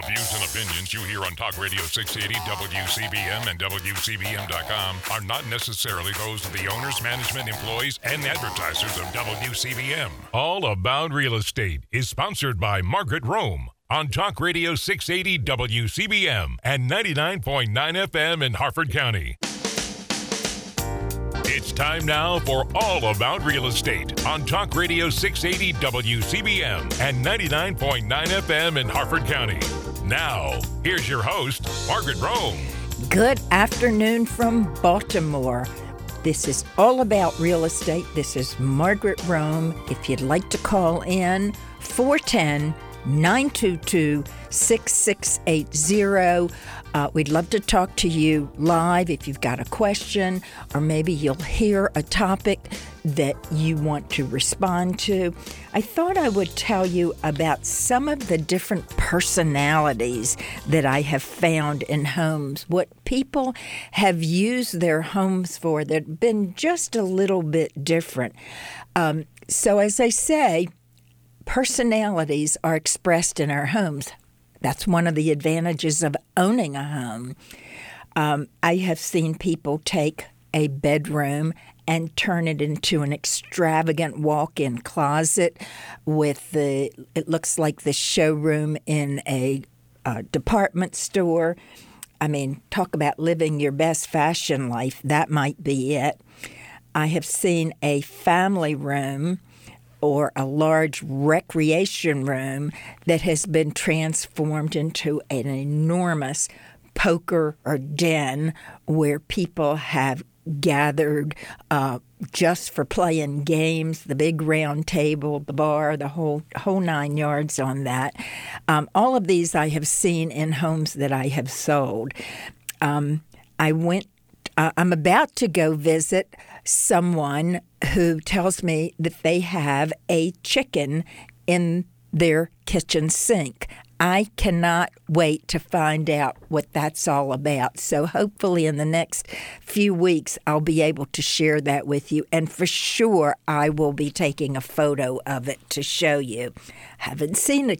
views and opinions you hear on Talk Radio 680, WCBM, and WCBM.com are not necessarily those of the owners, management, employees, and advertisers of WCBM. All About Real Estate is sponsored by Margaret Rome on Talk Radio 680 WCBM and 99.9 FM in Harford County. It's time now for All About Real Estate on Talk Radio 680 WCBM and 99.9 FM in Harford County. Now, here's your host, Margaret Rome. Good afternoon from Baltimore. This is All About Real Estate. This is Margaret Rome. If you'd like to call in, 410-922-6680. We'd love to talk to you live if you've got a question, or maybe you'll hear a topic that you want to respond to. I thought I would tell you about some of the different personalities that I have found in homes, what people have used their homes for that have been just a little bit different. So as I say, personalities are expressed in our homes. That's one of the advantages of owning a home. I have seen people take a bedroom and turn it into an extravagant walk-in closet with it looks like the showroom in a department store. I mean, talk about living your best fashion life. That might be it. I have seen a family room or a large recreation room that has been transformed into an enormous poker or den where people have gathered just for playing games, the big round table, the bar, the whole 9 yards on that. All of these I have seen in homes that I have sold. I'm about to go visit someone who tells me that they have a chicken in their kitchen sink. I cannot wait to find out what that's all about. So hopefully in the next few weeks, I'll be able to share that with you. And for sure, I will be taking a photo of it to show you. Haven't seen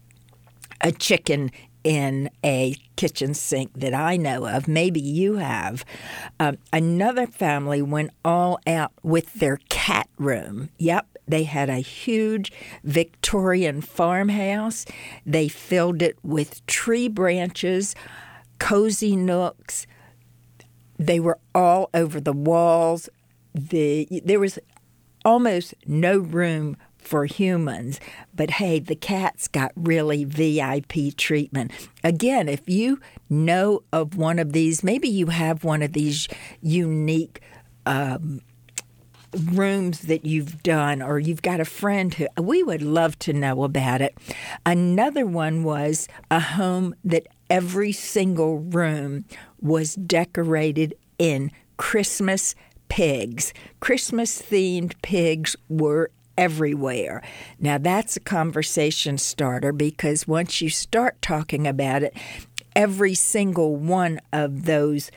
a chicken in a kitchen sink that I know of. Maybe you have. Another family went all out with their cat room. Yep, they had a huge Victorian farmhouse. They filled it with tree branches, cozy nooks. They were all over the walls. There was almost no room for humans, but hey, the cats got really VIP treatment. Again, if you know of one of these, maybe you have one of these unique rooms that you've done, or you've got a friend who, we would love to know about it. Another one was a home that every single room was decorated in Christmas pigs. Christmas-themed pigs were everywhere. Now, that's a conversation starter, because once you start talking about it, every single one of those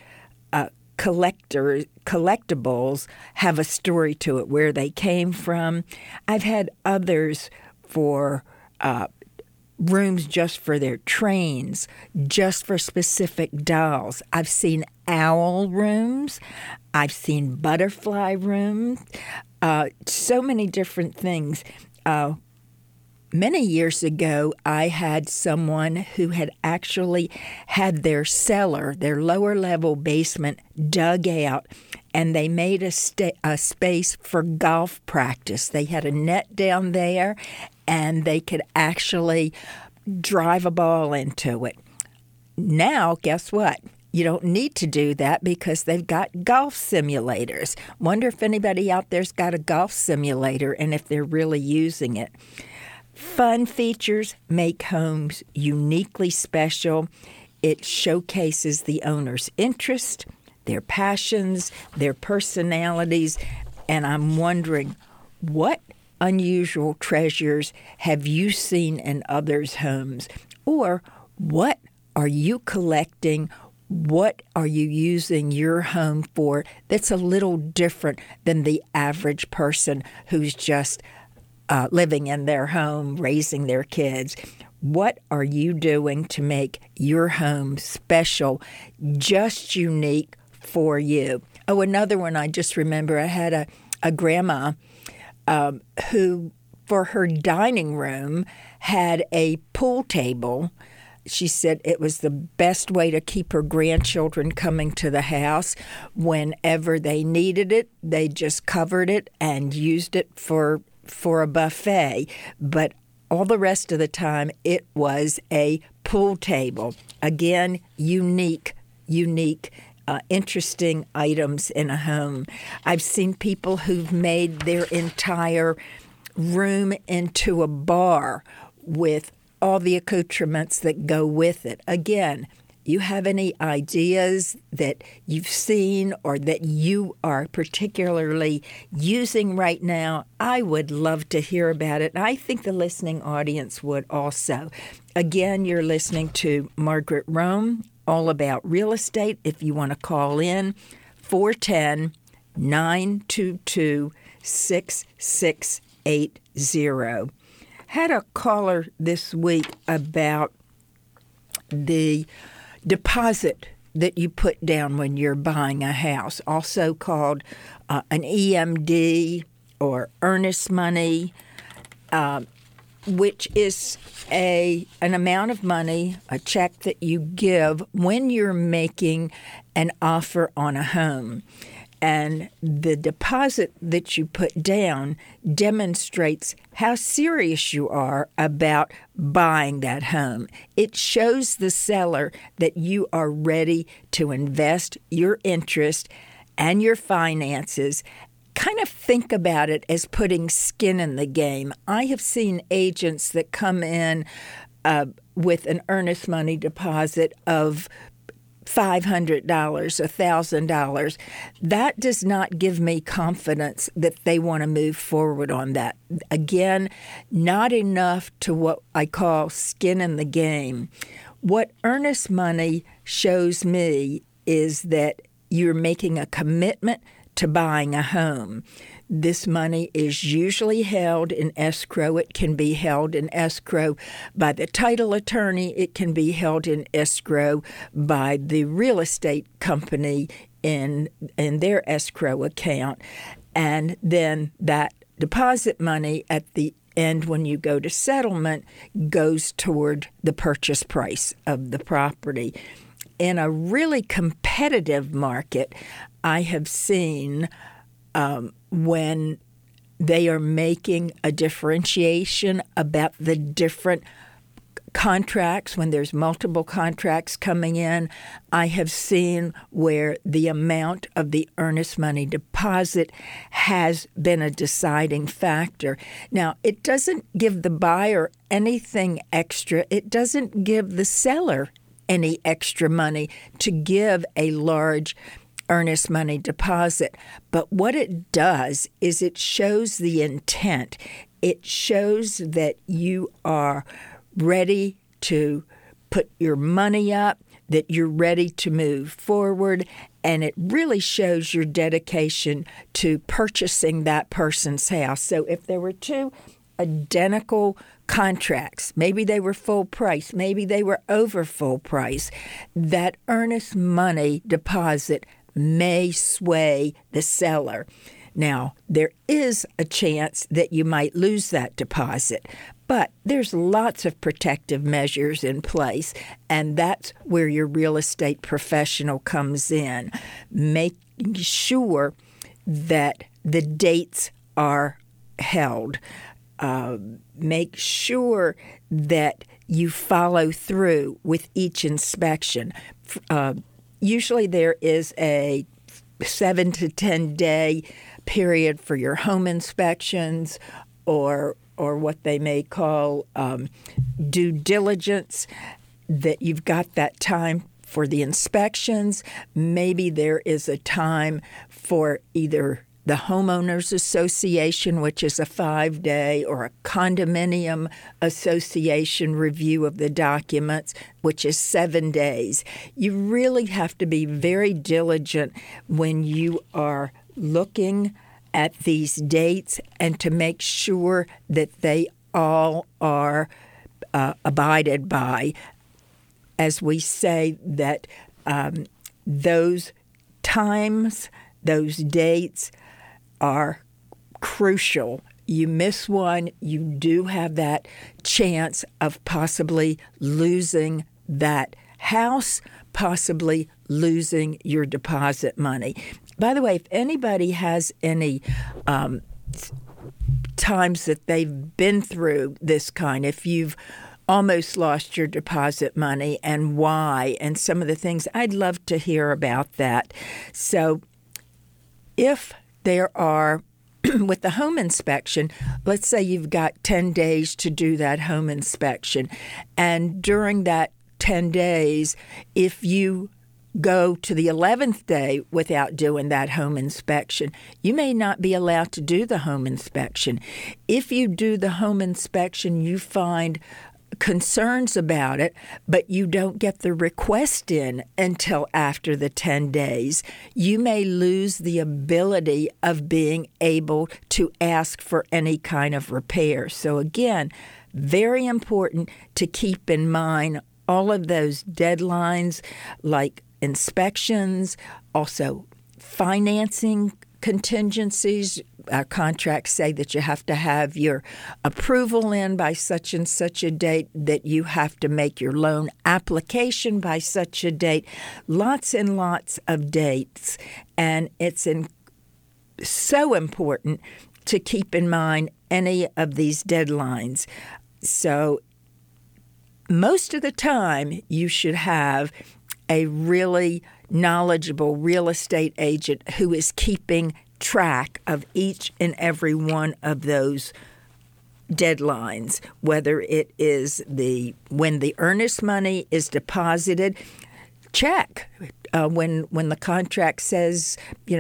collectibles have a story to it, where they came from. I've had others for rooms just for their trains, just for specific dolls. I've seen owl rooms. I've seen butterfly rooms. So many different things. Many years ago, I had someone who had actually had their cellar, their lower level basement, dug out, and they made a space for golf practice. They had a net down there, and they could actually drive a ball into it. Now, guess what? You don't need to do that because they've got golf simulators. Wonder if anybody out there's got a golf simulator and if they're really using it. Fun features make homes uniquely special. It showcases the owner's interest, their passions, their personalities, and I'm wondering, what unusual treasures have you seen in others' homes? Or what are you collecting? What are you using your home for that's a little different than the average person who's just living in their home, raising their kids? What are you doing to make your home special, just unique for you? Oh, another one I just remember, I had a grandma who, for her dining room, had a pool table. She said it was the best way to keep her grandchildren coming to the house. Whenever they needed it, they just covered it and used it for a buffet. But all the rest of the time, it was a pool table. Again, unique, interesting items in a home. I've seen people who've made their entire room into a bar with all the accoutrements that go with it. Again, you have any ideas that you've seen or that you are particularly using right now, I would love to hear about it. And I think the listening audience would also. Again, you're listening to Margaret Rome, All About Real Estate. If you want to call in, 410-922-6680. Had a caller this week about the deposit that you put down when you're buying a house, also called an EMD or earnest money, which is an amount of money, a check that you give when you're making an offer on a home. And the deposit that you put down demonstrates how serious you are about buying that home. It shows the seller that you are ready to invest your interest and your finances. Kind of think about it as putting skin in the game. I have seen agents that come in with an earnest money deposit of $500, $1,000. That does not give me confidence that they want to move forward on that. Again, not enough to what I call skin in the game. What earnest money shows me is that you're making a commitment to buying a home. This money is usually held in escrow. It can be held in escrow by the title attorney. It can be held in escrow by the real estate company in their escrow account. And then that deposit money at the end, when you go to settlement, goes toward the purchase price of the property. In a really competitive market, I have seen when they are making a differentiation about the different contracts, when there's multiple contracts coming in, I have seen where the amount of the earnest money deposit has been a deciding factor. Now, it doesn't give the buyer anything extra. It doesn't give the seller any extra money to give a large earnest money deposit. But what it does is it shows the intent. It shows that you are ready to put your money up, that you're ready to move forward, and it really shows your dedication to purchasing that person's house. So if there were two identical contracts, maybe they were full price, maybe they were over full price, that earnest money deposit may sway the seller. Now, there is a chance that you might lose that deposit, but there's lots of protective measures in place, and that's where your real estate professional comes in, making sure that the dates are held. Make sure that you follow through with each inspection. Usually there is a 7 to 10 day period for your home inspections or what they may call due diligence, that you've got that time for the inspections. Maybe there is a time for either the homeowners association, which is a 5-day, or a condominium association review of the documents, which is 7 days. You really have to be very diligent when you are looking at these dates and to make sure that they all are abided by. As we say that those times, those dates are crucial. You miss one, you do have that chance of possibly losing that house, possibly losing your deposit money. By the way, if anybody has any times that they've been through this kind, if you've almost lost your deposit money and why, and some of the things, I'd love to hear about that. So if there are, with the home inspection, let's say you've got 10 days to do that home inspection, and during that 10 days, if you go to the 11th day without doing that home inspection, you may not be allowed to do the home inspection. If you do the home inspection, you find concerns about it, but you don't get the request in until after the 10 days, you may lose the ability of being able to ask for any kind of repair. So again, very important to keep in mind all of those deadlines like inspections, also financing contingencies. Our contracts say that you have to have your approval in by such and such a date, that you have to make your loan application by such a date. Lots and lots of dates. And it's so important to keep in mind any of these deadlines. So most of the time, you should have a really knowledgeable real estate agent who is keeping track of each and every one of those deadlines, whether it is when the earnest money is deposited. Check when the contract says,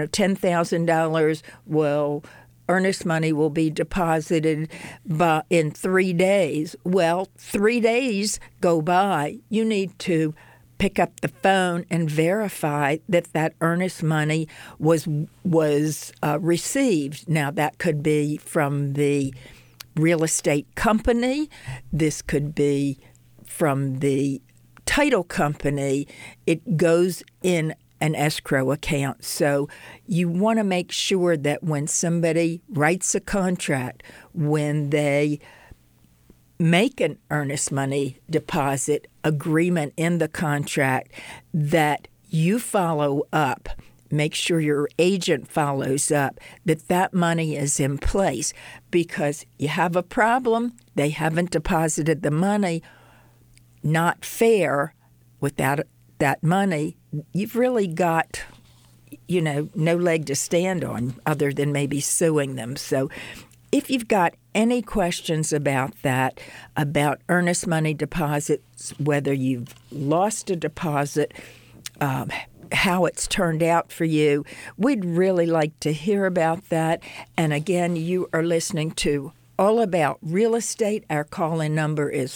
$10,000 earnest money will be deposited in 3 days. Well, 3 days go by. You need to pick up the phone and verify that earnest money was received. Now, that could be from the real estate company. This could be from the title company. It goes in an escrow account. So you want to make sure that when somebody writes a contract, when they make an earnest money deposit agreement in the contract, that you follow up. Make sure your agent follows up, that money is in place, because you have a problem, they haven't deposited the money, not fair. Without that money, you've really got, no leg to stand on other than maybe suing them. So if you've got any questions about that, about earnest money deposits, whether you've lost a deposit, how it's turned out for you, we'd really like to hear about that. And again, you are listening to All About Real Estate. Our call-in number is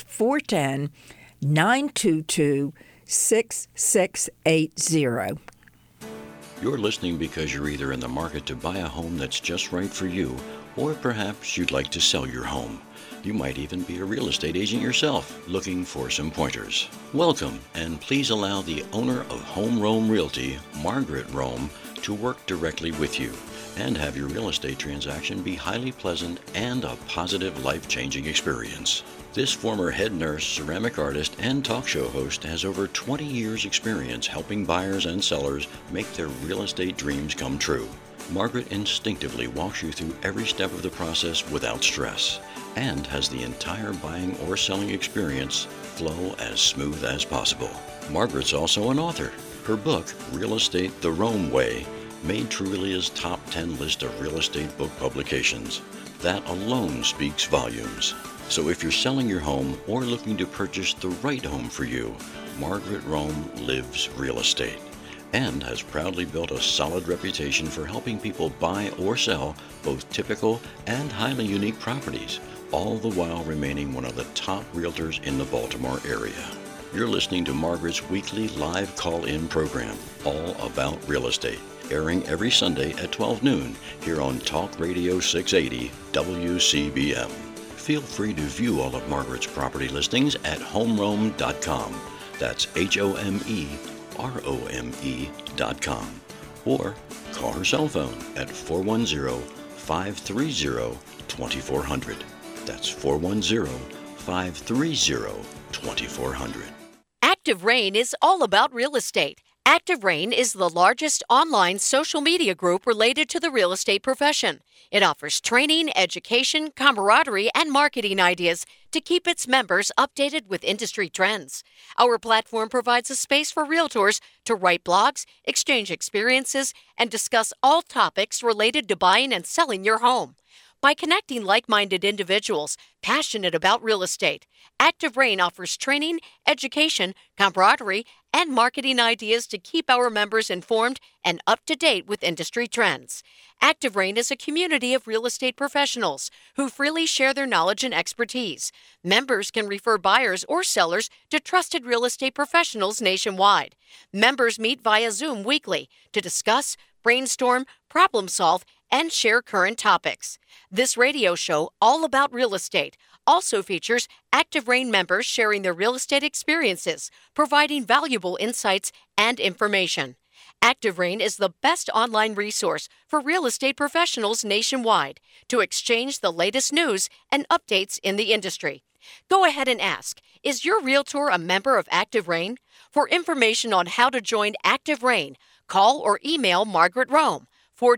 410-922-6680. You're listening because you're either in the market to buy a home that's just right for you, or perhaps you'd like to sell your home. You might even be a real estate agent yourself, looking for some pointers. Welcome, and please allow the owner of Home Rome Realty, Margaret Rome, to work directly with you and have your real estate transaction be highly pleasant and a positive, life-changing experience. This former head nurse, ceramic artist, and talk show host has over 20 years' experience helping buyers and sellers make their real estate dreams come true. Margaret instinctively walks you through every step of the process without stress, and has the entire buying or selling experience flow as smooth as possible. Margaret's also an author. Her book, Real Estate the Rome Way, made Trulia's top 10 list of real estate book publications. That alone speaks volumes. So if you're selling your home or looking to purchase the right home for you, Margaret Rome lives real estate and has proudly built a solid reputation for helping people buy or sell both typical and highly unique properties, all the while remaining one of the top realtors in the Baltimore area. You're listening to Margaret's weekly live call-in program, All About Real Estate, airing every Sunday at 12 noon here on Talk Radio 680 WCBM. Feel free to view all of Margaret's property listings at homerome.com. That's HOMEROME.com. Or call her cell phone at 410-530-2400. That's 410-530-2400. Active Rain is all about real estate. Active Rain is the largest online social media group related to the real estate profession. It offers training, education, camaraderie, and marketing ideas to keep its members updated with industry trends. Our platform provides a space for realtors to write blogs, exchange experiences, and discuss all topics related to buying and selling your home. By connecting like-minded individuals passionate about real estate, Active Rain offers training, education, camaraderie, and marketing ideas to keep our members informed and up-to-date with industry trends. Active Rain is a community of real estate professionals who freely share their knowledge and expertise. Members can refer buyers or sellers to trusted real estate professionals nationwide. Members meet via Zoom weekly to discuss, brainstorm, problem solve, and share current topics. This radio show, all about real estate, also features Active Rain members sharing their real estate experiences, providing valuable insights and information. Active Rain is the best online resource for real estate professionals nationwide to exchange the latest news and updates in the industry. Go ahead and ask, is your realtor a member of Active Rain? For information on how to join Active Rain, call or email Margaret Rome,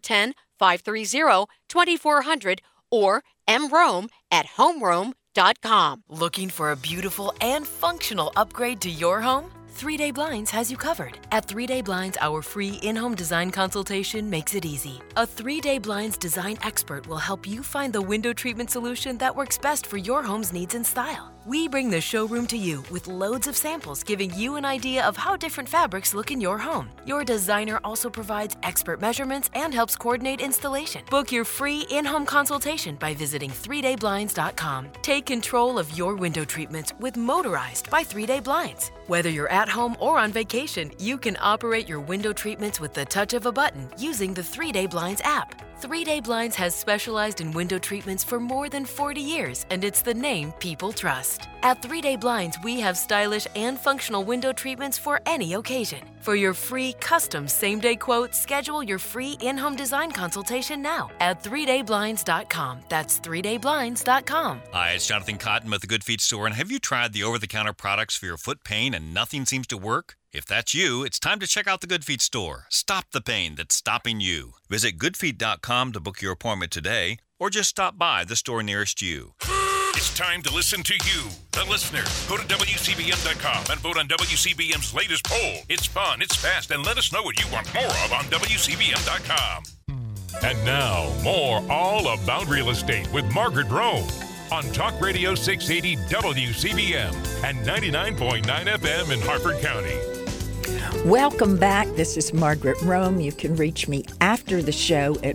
410-530-2400 or mrome@homerome.com. Looking for a beautiful and functional upgrade to your home? 3 Day Blinds has you covered. At 3 Day Blinds, our free in-home design consultation makes it easy. A 3 Day Blinds design expert will help you find the window treatment solution that works best for your home's needs and style. We bring the showroom to you with loads of samples, giving you an idea of how different fabrics look in your home. Your designer also provides expert measurements and helps coordinate installation. Book your free in-home consultation by visiting 3dayblinds.com. Take control of your window treatments with Motorized by 3 Day Blinds. Whether you're at home or on vacation, you can operate your window treatments with the touch of a button using the 3 Day Blinds app. 3 Day Blinds has specialized in window treatments for more than 40 years, and it's the name people trust. At 3 Day Blinds, we have stylish and functional window treatments for any occasion. For your free custom same-day quote, schedule your free in-home design consultation now at 3dayblinds.com. That's 3dayblinds.com. Hi, it's Jonathan Cotton with the Good Feet Store, and have you tried the over-the-counter products for your foot pain and nothing seems to work? If that's you, it's time to check out the Good Feet Store. Stop the pain that's stopping you. Visit goodfeet.com to book your appointment today, or just stop by the store nearest you. It's time to listen to you, the listener. Go to WCBM.com and vote on WCBM's latest poll. It's fun, it's fast, and let us know what you want more of on WCBM.com. And now, more All About Real Estate with Margaret Rome on Talk Radio 680 WCBM and 99.9 FM in Harford County. Welcome back. This is Margaret Rome. You can reach me after the show at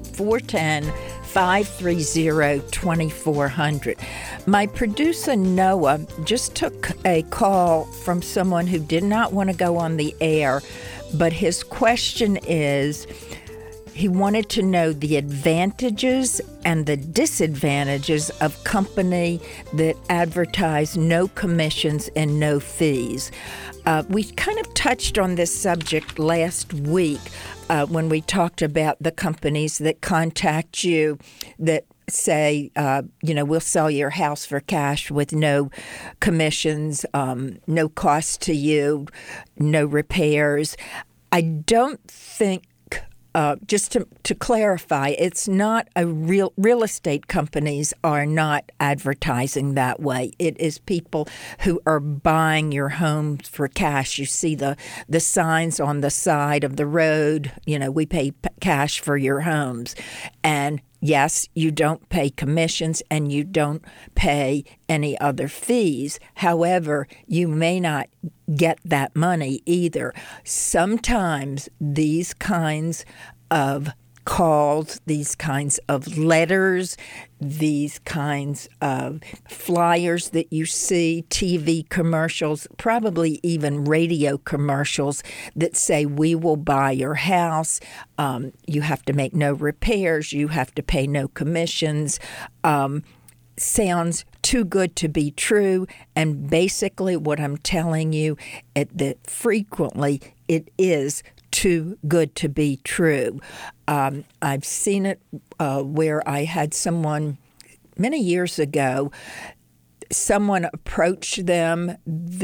410-530-2400. My producer, Noah, just took a call from someone who did not want to go on the air, but his question is, he wanted to know the advantages and the disadvantages of company that advertise no commissions and no fees. We kind of touched on this subject last week when we talked about the companies that contact you that say, we'll sell your house for cash with no commissions, no cost to you, no repairs. I don't think, just to clarify, it's not a real estate companies are not advertising that way. It is people who are buying your home for cash. You see the signs on the side of the road, we pay cash for your homes. And yes, you don't pay commissions and you don't pay any other fees. However, you may not get that money either. Sometimes these kinds of calls, these kinds of letters, these kinds of flyers that you see, TV commercials, probably even radio commercials that say, we will buy your house, you have to make no repairs, you have to pay no commissions. sounds too good to be true, and basically what I'm telling you that frequently it is too good to be true. I've seen it where I had someone many years ago, someone approached them.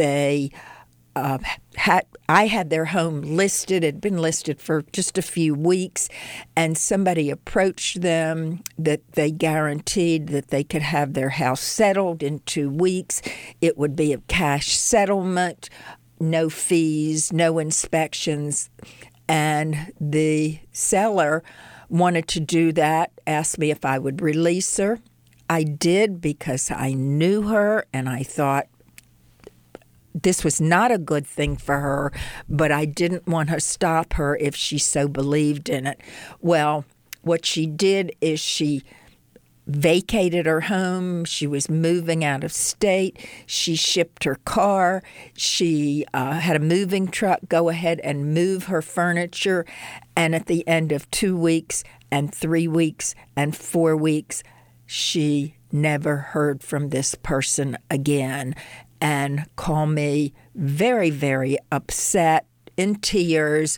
I had their home listed. It had been listed for just a few weeks, and somebody approached them that they guaranteed that they could have their house settled in 2 weeks. It would be a cash settlement, no fees, no inspections, and the seller wanted to do that, asked me if I would release her. I did because I knew her, and I thought, this was not a good thing for her, but I didn't want to stop her if she so believed in it. Well, what she did is she vacated her home. She was moving out of state. She shipped her car. She had a moving truck go ahead and move her furniture. And at the end of 2 weeks and 3 weeks and 4 weeks, she never heard from this person again, and call me very, very upset, in tears.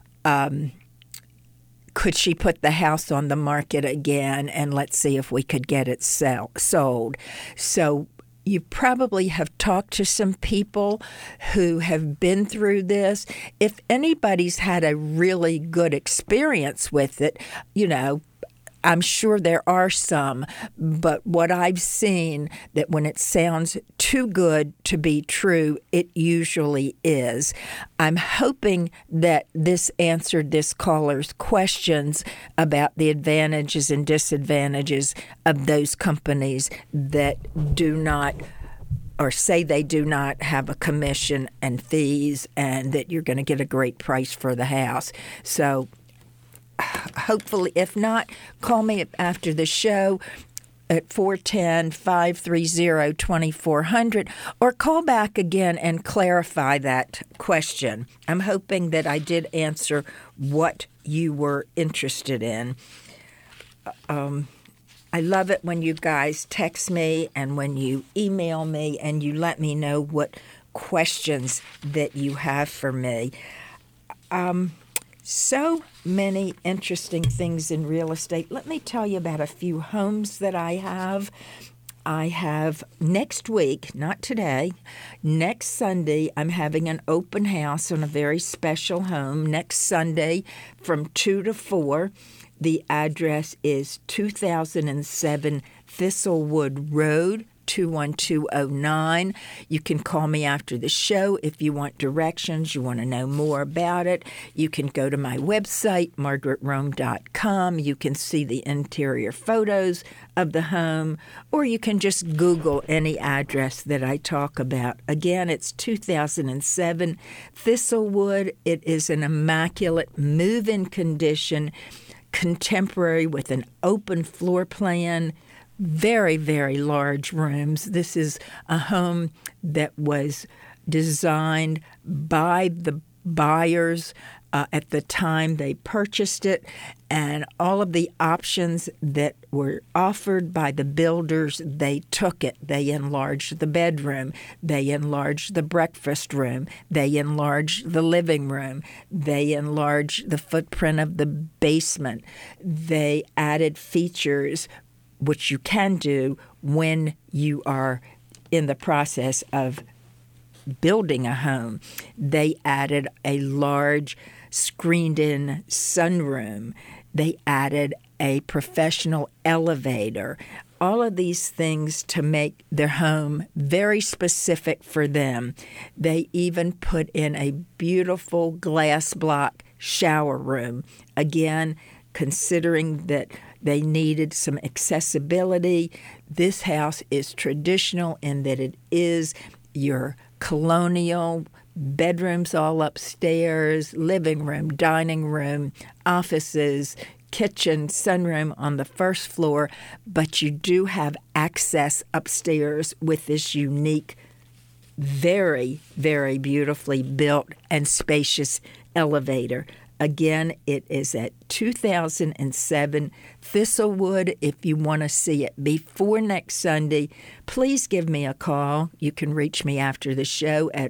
Could she put the house on the market again, and let's see if we could get it sold. So you probably have talked to some people who have been through this. If anybody's had a really good experience with it, I'm sure there are some, but what I've seen, that when it sounds too good to be true, it usually is. I'm hoping that this answered this caller's questions about the advantages and disadvantages of those companies that do not, or say they do not, have a commission and fees, and that you're going to get a great price for the house. So hopefully, if not, call me after the show at 410-530-2400, or call back again and clarify that question. I'm hoping that I did answer what you were interested in. I love it when you guys text me and when you email me and you let me know what questions that you have for me. So many interesting things in real estate. Let me tell you about a few homes that I have. I have next week, not today, next Sunday, I'm having an open house on a very special home next Sunday from 2 to 4. The address is 2007 Thistlewood Road, 21209. You can call me after the show if you want directions, you want to know more about it. You can go to my website, margaretrome.com. You can see the interior photos of the home, or you can just Google any address that I talk about. Again, it's 2007 Thistlewood. It is an immaculate move-in condition, contemporary with an open floor plan, very, very large rooms. This is a home that was designed by the buyers at the time they purchased it, and all of the options that were offered by the builders, they took it. They enlarged the bedroom. They enlarged the breakfast room. They enlarged the living room. They enlarged the footprint of the basement. They added features, which you can do when you are in the process of building a home. They added a large screened-in sunroom. They added a professional elevator. All of these things to make their home very specific for them. They even put in a beautiful glass block shower room. Again, considering that they needed some accessibility. This house is traditional in that it is your colonial bedrooms all upstairs, living room, dining room, offices, kitchen, sunroom on the first floor, but you do have access upstairs with this unique, very, very beautifully built and spacious elevator. Again, it is at 2007 Thistlewood. If you want to see it before next Sunday, please give me a call. You can reach me after the show at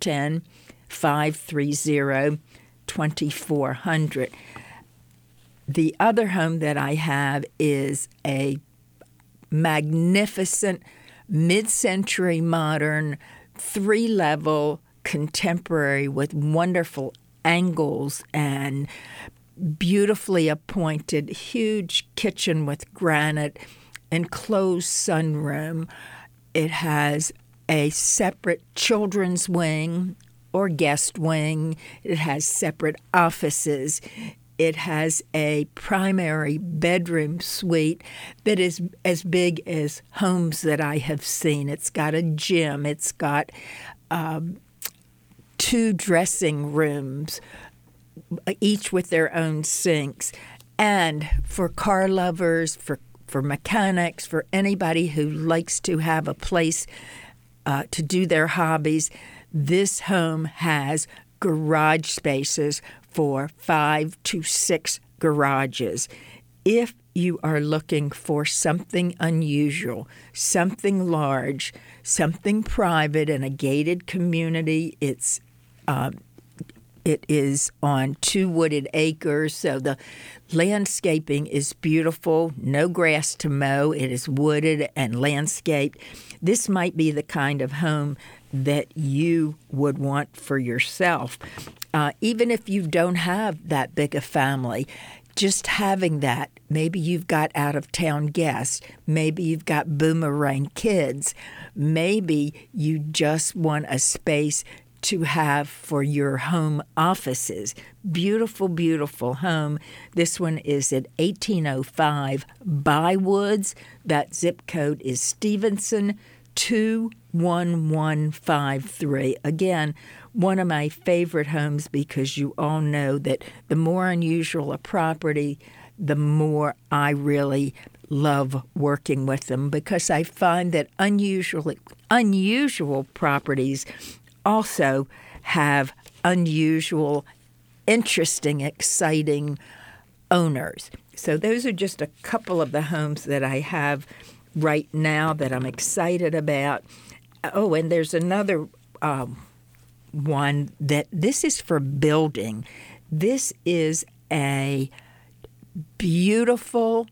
410-530-2400. The other home that I have is a magnificent mid-century modern 3-level contemporary with wonderful angles and beautifully appointed huge kitchen with granite, enclosed sunroom. It has a separate children's wing or guest wing. It has separate offices. It has a primary bedroom suite that is as big as homes that I have seen. It's got a gym. It's got 2 dressing rooms, each with their own sinks. And for car lovers, for mechanics, for anybody who likes to have a place to do their hobbies, this home has garage spaces for 5 to 6 garages. If you are looking for something unusual, something large, something private in a gated community, it is on 2 wooded acres, so the landscaping is beautiful, no grass to mow, it is wooded and landscaped. This might be the kind of home that you would want for yourself. Even if you don't have that big a family, just having that, maybe you've got out-of-town guests, maybe you've got boomerang kids, maybe you just want a space to have for your home offices. Beautiful, beautiful home. This one is at 1805 Bywoods. That zip code is Stevenson 21153. Again, one of my favorite homes because you all know that the more unusual a property, the more I really love working with them, because I find that unusual properties also have unusual, interesting, exciting owners. So those are just a couple of the homes that I have right now that I'm excited about. Oh, and there's another one that this is for building. This is a beautiful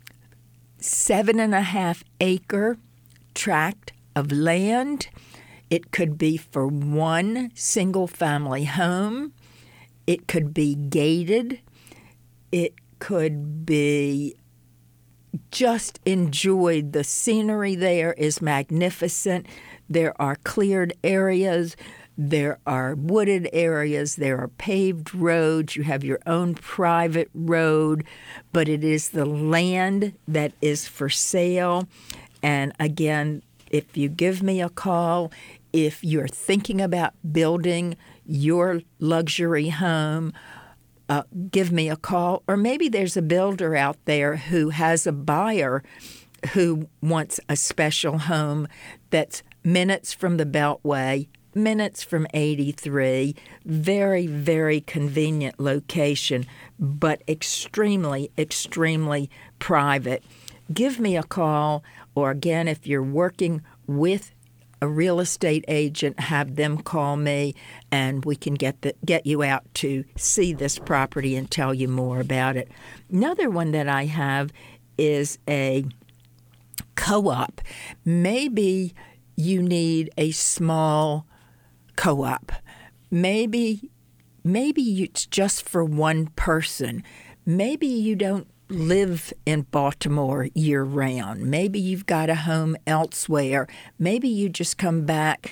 7.5 acre tract of land. It could be for one single family home. It could be gated. It could be just enjoyed. The scenery there is magnificent. There are cleared areas. There are wooded areas. There are paved roads. You have your own private road, but it is the land that is for sale. And again, if you give me a call, if you're thinking about building your luxury home, give me a call. Or maybe there's a builder out there who has a buyer who wants a special home that's minutes from the Beltway, minutes from 83, very, very convenient location, but extremely, extremely private. Give me a call, or again, if you're working with a real estate agent, have them call me, and we can get you out to see this property and tell you more about it. Another one that I have is a co-op. Maybe you need a small co-op. Maybe it's just for one person. Maybe you don't live in Baltimore year-round. Maybe you've got a home elsewhere. Maybe you just come back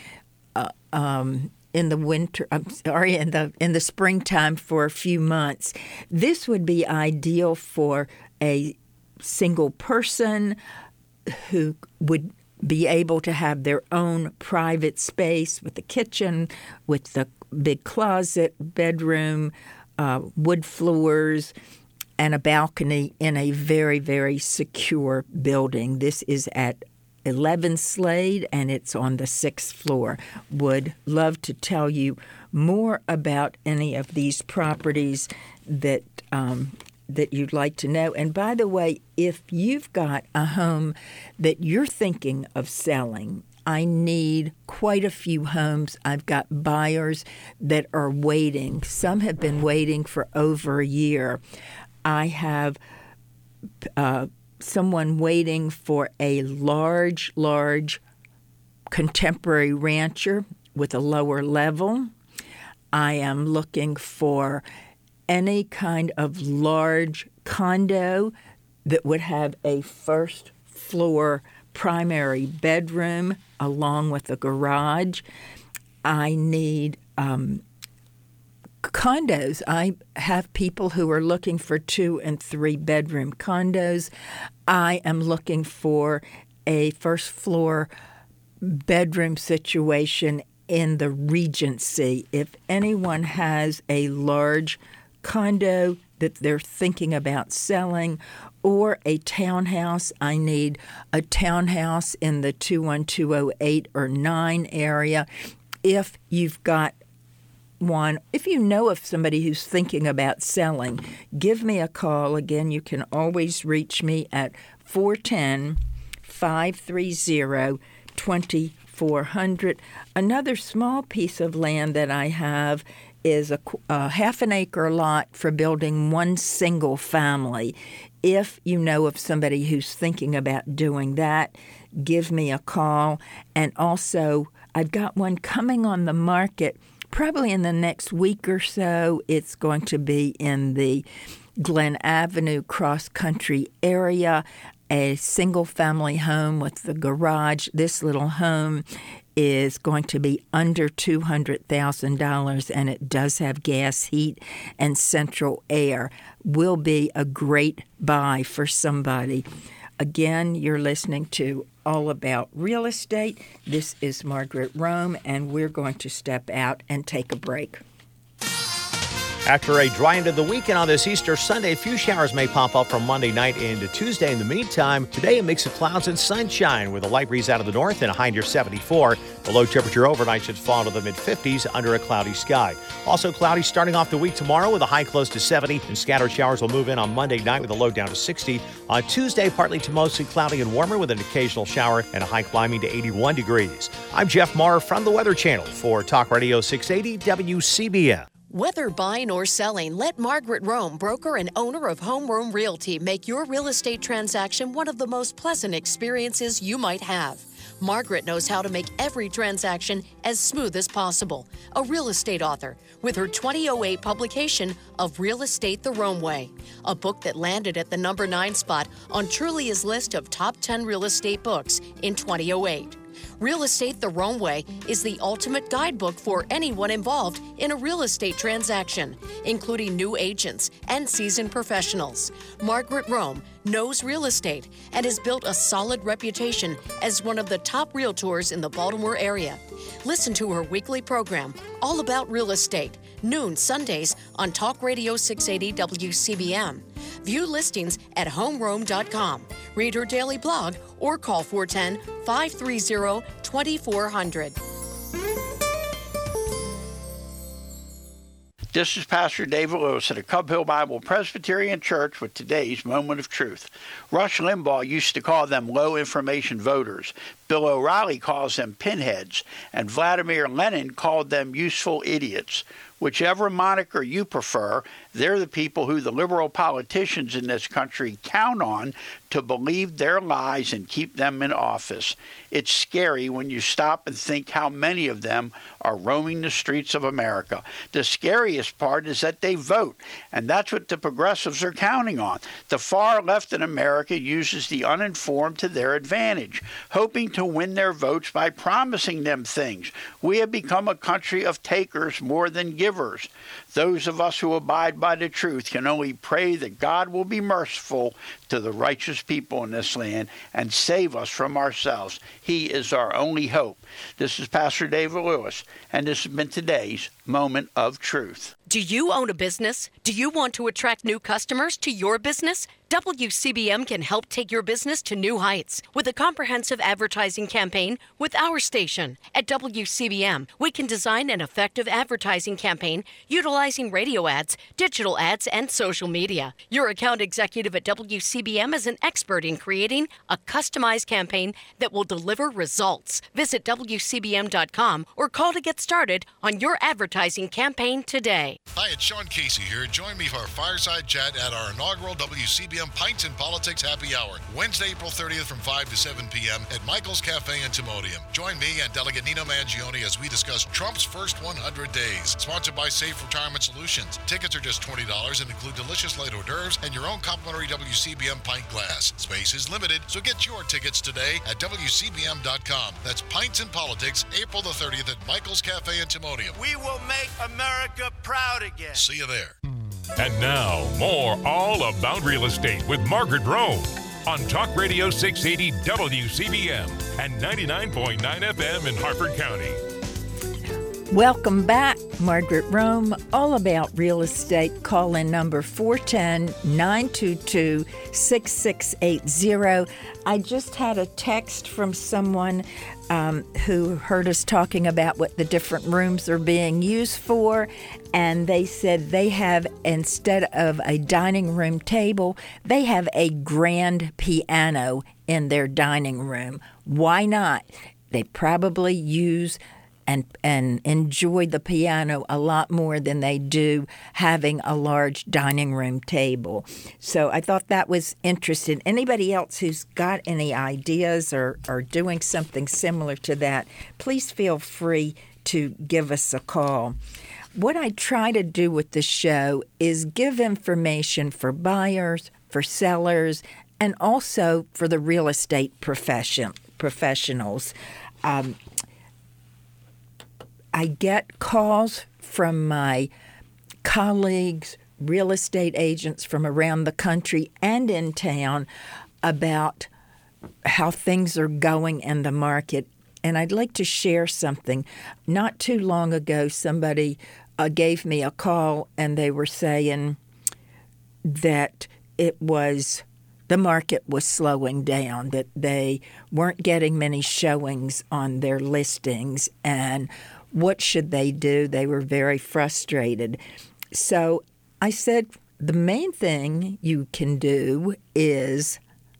in the winter. In the springtime for a few months. This would be ideal for a single person who would be able to have their own private space with the kitchen, with the big closet, bedroom, wood floors, and a balcony in a very, very secure building. This is at 11 Slade, and it's on the 6th floor. Would love to tell you more about any of these properties that you'd like to know. And by the way, if you've got a home that you're thinking of selling, I need quite a few homes. I've got buyers that are waiting. Some have been waiting for over a year. I have someone waiting for a large contemporary rancher with a lower level. I am looking for any kind of large condo that would have a first floor primary bedroom along with a garage. I need condos. I have people who are looking for 2 and 3 bedroom condos. I am looking for a first floor bedroom situation in the Regency. If anyone has a large condo that they're thinking about selling, or a townhouse, I need a townhouse in the 21208 or 9 area. If you've got one, if you know of somebody who's thinking about selling, give me a call. Again, you can always reach me at 410-530-2400. Another small piece of land that I have is a half an acre lot for building one single family. If you know of somebody who's thinking about doing that, give me a call. And also, I've got one coming on the market probably in the next week or so. It's going to be in the Glen Avenue cross-country area, a single-family home with the garage. This little home is going to be under $200,000, and it does have gas, heat, and central air. Will be a great buy for somebody. Again, you're listening to All About Real Estate. This is Margaret Rome, and we're going to step out and take a break. After a dry end of the weekend on this Easter Sunday, a few showers may pop up from Monday night into Tuesday. In the meantime, today a mix of clouds and sunshine with a light breeze out of the north and a high near 74. The low temperature overnight should fall to the mid-50s under a cloudy sky. Also cloudy starting off the week tomorrow with a high close to 70, and scattered showers will move in on Monday night with a low down to 60. On Tuesday, partly to mostly cloudy and warmer with an occasional shower and a high climbing to 81 degrees. I'm Jeff Maher from the Weather Channel for Talk Radio 680 WCBM. Whether buying or selling, let Margaret Rome, broker and owner of Home Rome Realty, make your real estate transaction one of the most pleasant experiences you might have. Margaret knows how to make every transaction as smooth as possible. A real estate author with her 2008 publication of Real Estate the Rome Way, a book that landed at the number 9 spot on Trulia's list of top 10 real estate books in 2008. Real Estate the Rome Way is the ultimate guidebook for anyone involved in a real estate transaction, including new agents and seasoned professionals. Margaret Rome knows real estate and has built a solid reputation as one of the top realtors in the Baltimore area. Listen to her weekly program, All About Real Estate, noon Sundays on Talk Radio 680 WCBM. View listings at homerome.com. Read her daily blog or call 410-530-2400. This is Pastor David Lewis at the Cub Hill Bible Presbyterian Church with today's Moment of Truth. Rush Limbaugh used to call them low-information voters. Bill O'Reilly calls them pinheads. And Vladimir Lenin called them useful idiots. Whichever moniker you prefer, they're the people who the liberal politicians in this country count on to believe their lies and keep them in office. It's scary when you stop and think how many of them are roaming the streets of America. The scariest part is that they vote, and that's what the progressives are counting on. The far left in America uses the uninformed to their advantage, hoping to win their votes by promising them things. We have become a country of takers more than givers. Those of us who abide by the truth can only pray that God will be merciful to the righteous people in this land and save us from ourselves. He is our only hope. This is Pastor David Lewis, and this has been today's Moment of Truth. Do you own a business? Do you want to attract new customers to your business? WCBM can help take your business to new heights with a comprehensive advertising campaign with our station. At WCBM, we can design an effective advertising campaign utilizing radio ads, digital ads, and social media. Your account executive at WCBM is an expert in creating a customized campaign that will deliver results. Visit WCBM.com or call to get started on your advertising campaign today. Hi, it's Sean Casey here. Join me for our fireside chat at our inaugural WCBM Pints and Politics Happy Hour, Wednesday, April 30th from 5 to 7 p.m. at Michael's Cafe in Timonium. Join me and Delegate Nino Mangione as we discuss Trump's first 100 days. Sponsored by Safe Retirement Solutions. Tickets are just $20 and include delicious light hors d'oeuvres and your own complimentary WCBM pint glass. Space is limited, so get your tickets today at WCBM.com. That's Pints and Politics, April the 30th at Michael's Cafe in Timonium. We will make America proud again. See you there. And now, more All About Real Estate with Margaret Rome on Talk Radio 680 WCBM and 99.9 FM in Harford County. Welcome back, Margaret Rome, All About Real Estate. Call in number 410-922-6680. I just had a text from someone who heard us talking about what the different rooms are being used for, and they said they have, instead of a dining room table, they have a grand piano in their dining room. Why not? They probably use and enjoy the piano a lot more than they do having a large dining room table. So I thought that was interesting. Anybody else who's got any ideas or doing something similar to that, please feel free to give us a call. What I try to do with the show is give information for buyers, for sellers, and also for the real estate professionals. I get calls from my colleagues, real estate agents from around the country and in town about how things are going in the market. And I'd like to share something. Not too long ago, somebody gave me a call and they were saying that the market was slowing down, that they weren't getting many showings on their listings, and what should they do? They were very frustrated. So I said, the main thing you can do is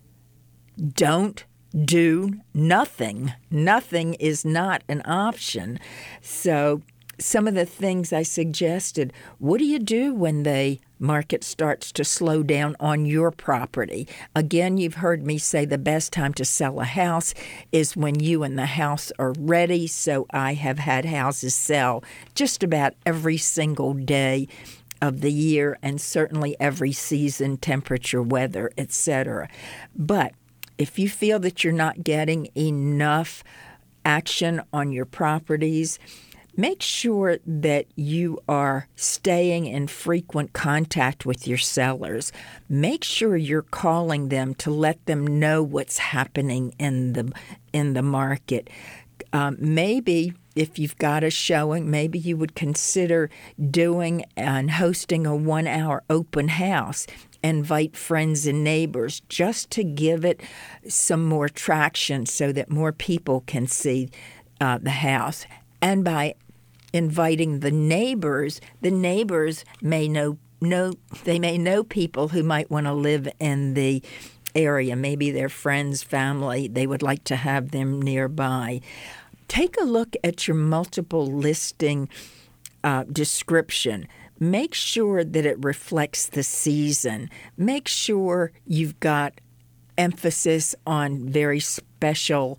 don't do nothing. Nothing is not an option. So some of the things I suggested, what do you do when the market starts to slow down on your property? Again, you've heard me say the best time to sell a house is when you and the house are ready. So I have had houses sell just about every single day of the year, and certainly every season, temperature, weather, etc. But if you feel that you're not getting enough action on your properties, make sure that you are staying in frequent contact with your sellers. Make sure you're calling them to let them know what's happening in the market. Maybe if you've got a showing, maybe you would consider doing and hosting a 1-hour open house. Invite friends and neighbors just to give it some more traction so that more people can see the house. And by inviting the neighbors may know people who might want to live in the area. Maybe their friends, family, they would like to have them nearby. Take a look at your multiple listing description. Make sure that it reflects the season. Make sure you've got emphasis on very special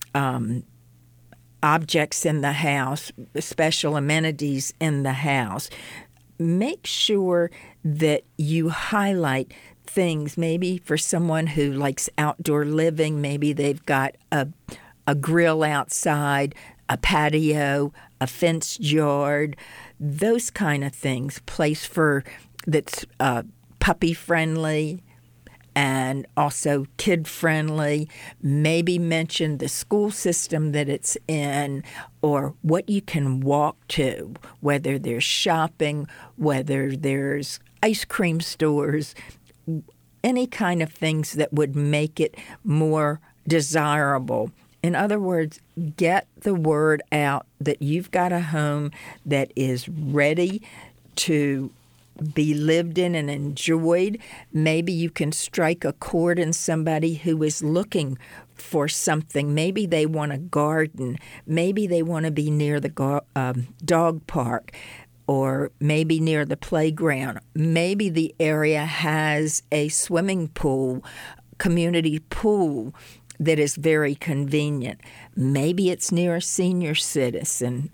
objects in the house, special amenities in the house. Make sure that you highlight things. Maybe for someone who likes outdoor living, maybe they've got a grill outside, a patio, a fenced yard, those kind of things. Place that's puppy friendly. and also kid-friendly. Maybe mention the school system that it's in or what you can walk to, whether there's shopping, whether there's ice cream stores, any kind of things that would make it more desirable. In other words, get the word out that you've got a home that is ready to be lived in and enjoyed. Maybe you can strike a chord in somebody who is looking for something. Maybe they want a garden. Maybe they want to be near the dog park, or maybe near the playground. Maybe the area has a swimming pool, community pool, that is very convenient. Maybe it's near a senior citizen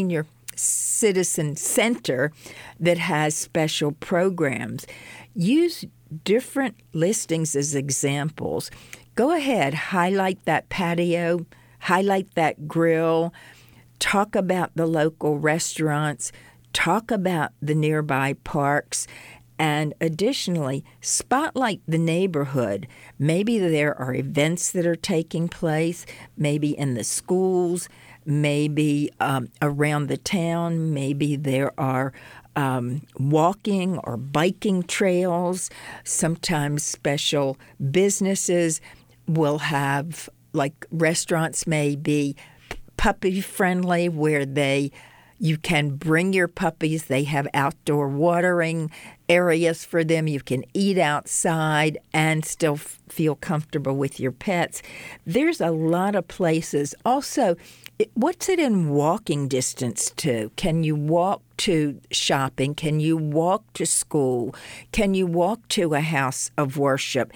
center that has special programs. Use different listings as examples. Go ahead, highlight that patio, highlight that grill, talk about the local restaurants, talk about the nearby parks, and additionally, spotlight the neighborhood. Maybe there are events that are taking place, maybe in the schools, maybe around the town, maybe there are walking or biking trails. Sometimes special businesses will have, like restaurants may be puppy-friendly where you can bring your puppies. They have outdoor watering areas for them. You can eat outside and still feel comfortable with your pets. There's a lot of places. Also, what's it in walking distance to? Can you walk to shopping? Can you walk to school? Can you walk to a house of worship?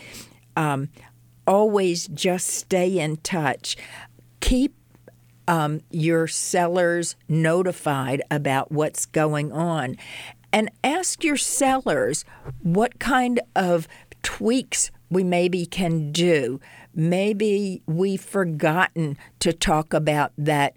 Always just stay in touch. Keep your sellers notified about what's going on. And ask your sellers what kind of tweaks we maybe can do. Maybe we've forgotten to talk about that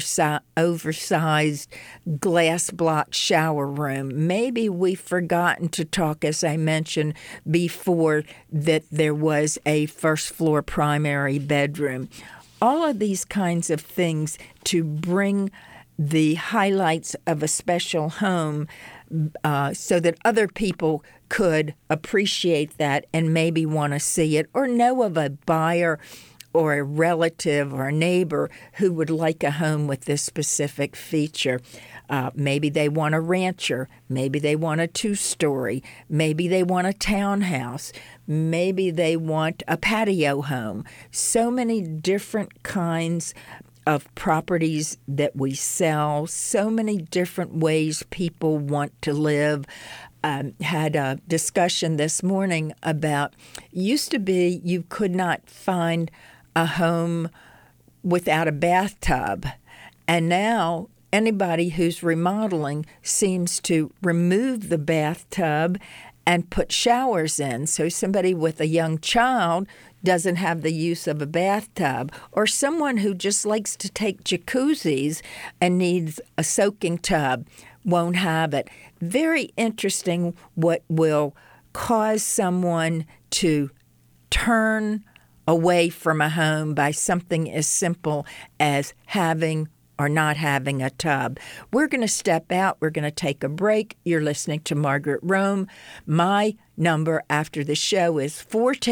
oversized glass block shower room. Maybe we've forgotten to talk, as I mentioned before, that there was a first floor primary bedroom. All of these kinds of things to bring the highlights of a special home so that other people could appreciate that and maybe want to see it, or know of a buyer or a relative or a neighbor who would like a home with this specific feature. Maybe they want a rancher. Maybe they want a 2-story. Maybe they want a townhouse. Maybe they want a patio home. So many different kinds of properties that we sell, so many different ways people want to live. Had a discussion this morning about, used to be you could not find a home without a bathtub, and now anybody who's remodeling seems to remove the bathtub and put showers in. So somebody with a young child doesn't have the use of a bathtub, or someone who just likes to take jacuzzis and needs a soaking tub won't have it. Very interesting what will cause someone to turn away from a home by something as simple as having or not having a tub. We're going to step out. We're going to take a break. You're listening to Margaret Rome. My number after the show is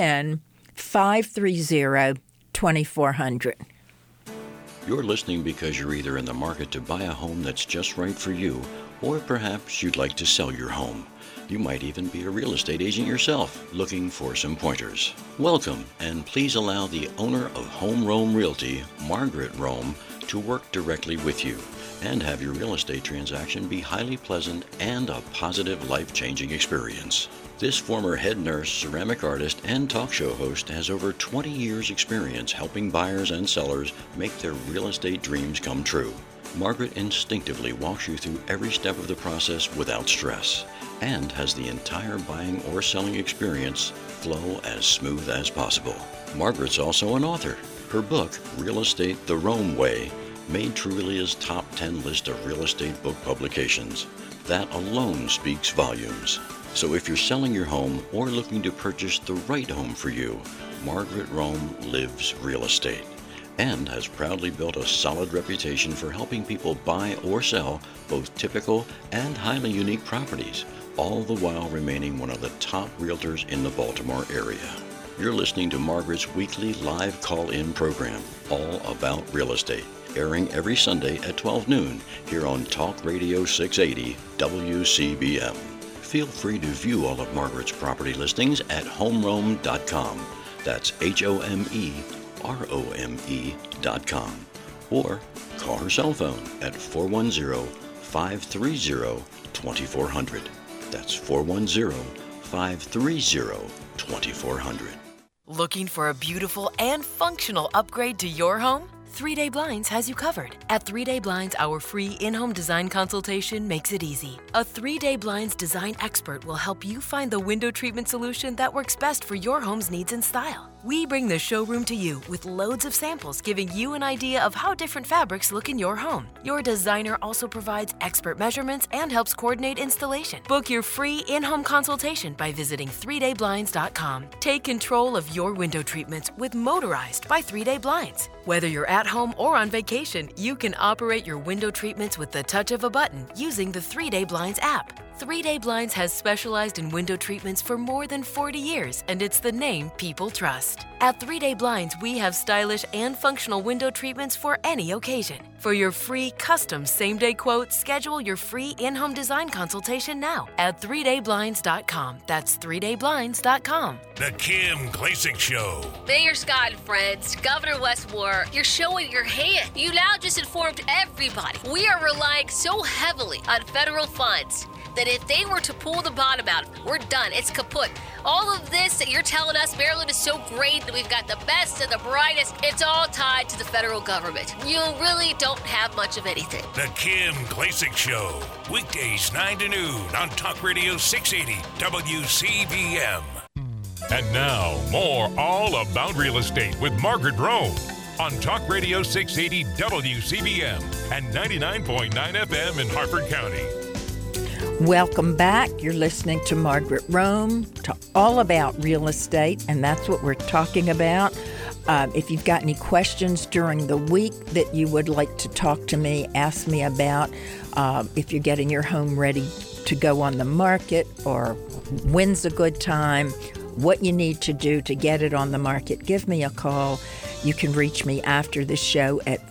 410-530-2400. You're listening because you're either in the market to buy a home that's just right for you, or perhaps you'd like to sell your home. You might even be a real estate agent yourself, looking for some pointers. Welcome, and please allow the owner of Home Rome Realty, Margaret Rome, to work directly with you and have your real estate transaction be highly pleasant and a positive, life-changing experience. This former head nurse, ceramic artist, and talk show host has over 20 years' experience helping buyers and sellers make their real estate dreams come true. Margaret instinctively walks you through every step of the process without stress, and has the entire buying or selling experience flow as smooth as possible. Margaret's also an author. Her book, Real Estate the Rome Way, made Trulia's top 10 list of real estate book publications. That alone speaks volumes. So if you're selling your home or looking to purchase the right home for you, Margaret Rome Lives Real Estate and has proudly built a solid reputation for helping people buy or sell both typical and highly unique properties, all the while remaining one of the top realtors in the Baltimore area. You're listening to Margaret's weekly live call-in program, All About Real Estate, airing every Sunday at 12 noon here on Talk Radio 680 WCBM. Feel free to view all of Margaret's property listings at homerome.com. That's HOMEROME.com. Or call her cell phone at 410-530-2400. That's 410-530-2400. Looking for a beautiful and functional upgrade to your home? 3 Day Blinds has you covered. At 3 Day Blinds, our free in-home design consultation makes it easy. A 3 Day Blinds design expert will help you find the window treatment solution that works best for your home's needs and style. We bring the showroom to you with loads of samples, giving you an idea of how different fabrics look in your home. Your designer also provides expert measurements and helps coordinate installation. Book your free in-home consultation by visiting 3dayblinds.com. Take control of your window treatments with Motorized by 3 Day Blinds. Whether you're at home or on vacation, you can operate your window treatments with the touch of a button using the 3 Day Blinds app. 3 Day Blinds has specialized in window treatments for more than 40 years, and it's the name people trust. At 3 Day Blinds, we have stylish and functional window treatments for any occasion. For your free custom same-day quote, schedule your free in-home design consultation now at 3dayblinds.com. That's 3dayblinds.com. The Kim Klacik Show. Mayor Scott and friends, Governor Wes Moore, you're showing your hand. You now just informed everybody. We are relying so heavily on federal funds that if they were to pull the bottom out, we're done. It's kaput. All of this that you're telling us, Maryland is so great, that we've got the best and the brightest, it's all tied to the federal government. You really don't have much of anything. The Kim Klacik Show. Weekdays 9 to noon on Talk Radio 680 WCBM. And now, more All About Real Estate with Margaret Rome on Talk Radio 680 WCBM and 99.9 FM in Harford County. Welcome back. You're listening to Margaret Rome, to All About Real Estate, and that's what we're talking about. If you've got any questions during the week that you would like to talk to me, ask me about, if you're getting your home ready to go on the market, or when's a good time, what you need to do to get it on the market, give me a call. You can reach me after the show at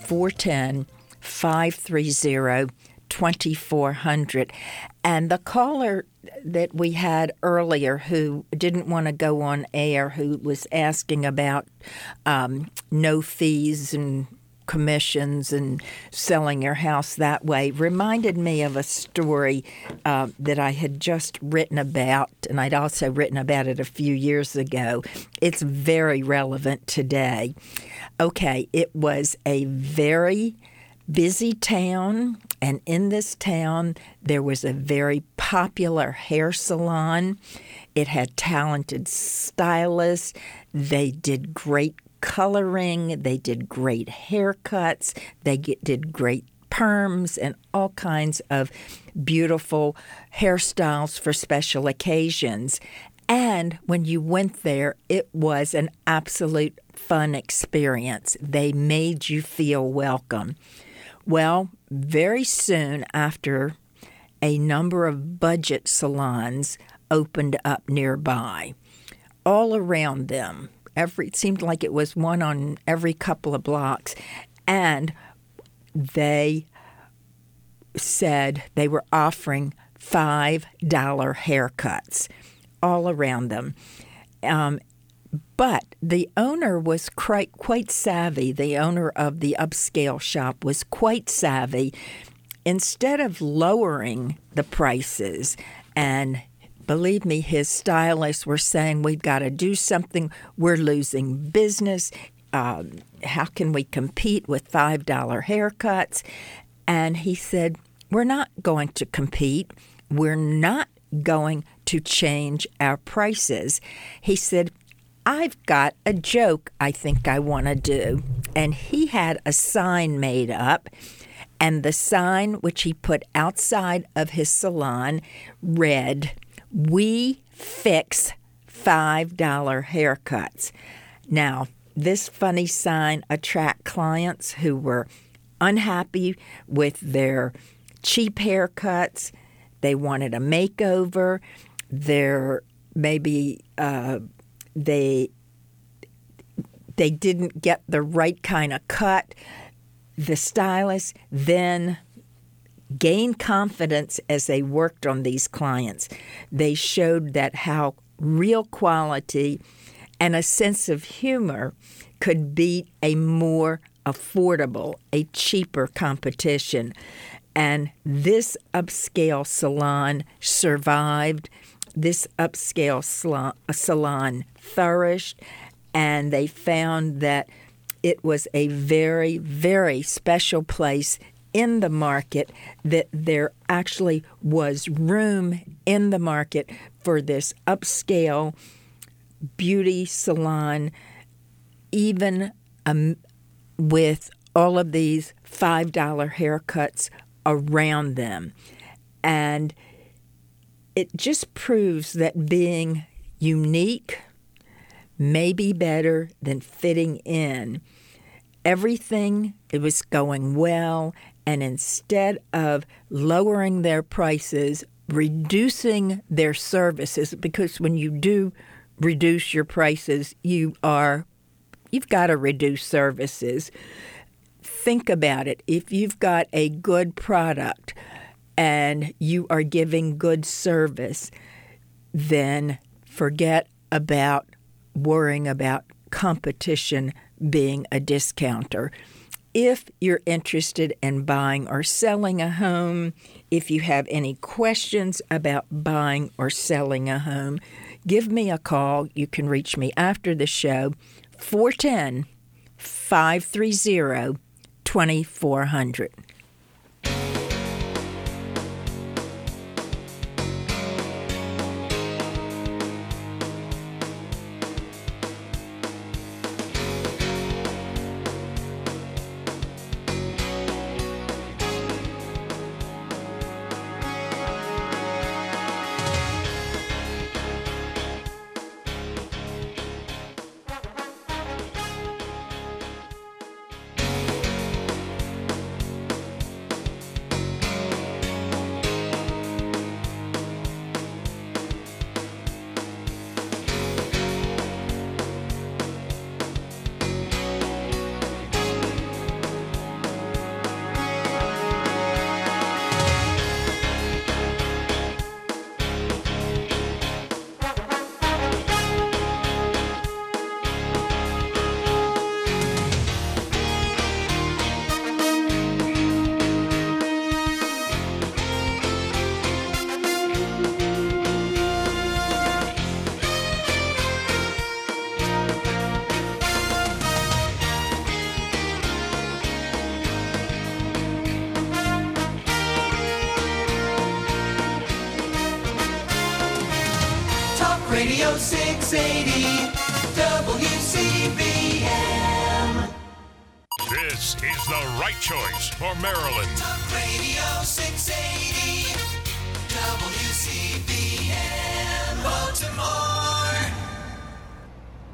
410-530-2400. And the caller that we had earlier who didn't want to go on air, who was asking about no fees and commissions and selling your house that way, reminded me of a story that I had just written about, and I'd also written about it a few years ago. It's very relevant today. Okay, it was a very busy town, and in this town there was a very popular hair salon. It had talented stylists. They did great coloring. They did great haircuts. They did great perms and all kinds of beautiful hairstyles for special occasions. And when you went there, it was an absolute fun experience. They made you feel welcome. Well, very soon after, a number of budget salons opened up nearby, all around them. It seemed like it was one on every couple of blocks. And they said they were offering $5 haircuts all around them. But the owner was quite savvy. The owner of the upscale shop was quite savvy. Instead of lowering the prices, and believe me, his stylists were saying, we've got to do something. We're losing business. How can we compete with $5 haircuts? And he said, we're not going to compete. We're not going to change our prices. He said, I've got a joke I think I want to do. And he had a sign made up, And the sign which he put outside of his salon read, "We fix $5 haircuts." Now, this funny sign attracted clients who were unhappy with their cheap haircuts. They wanted a makeover. They didn't get the right kind of cut. The stylist then gained confidence as they worked on these clients. They showed that how real quality and a sense of humor could beat a more affordable, a cheaper competition. And this upscale salon survived. This upscale salon flourished, and they found that it was a very, very special place in the market, that there actually was room in the market for this upscale beauty salon, even with all of these $5 haircuts around them. And it just proves that being unique may be better than fitting in. Everything, it was going well, and instead of lowering their prices, reducing their services, because when you do reduce your prices, you've got to reduce services. Think about it. If you've got a good product and you are giving good service, then forget about worrying about competition being a discounter. If you're interested in buying or selling a home, if you have any questions about buying or selling a home, give me a call. You can reach me after the show, 410-530-2400. Radio 680 WCBM. This is the right choice for Maryland. Talk Radio 680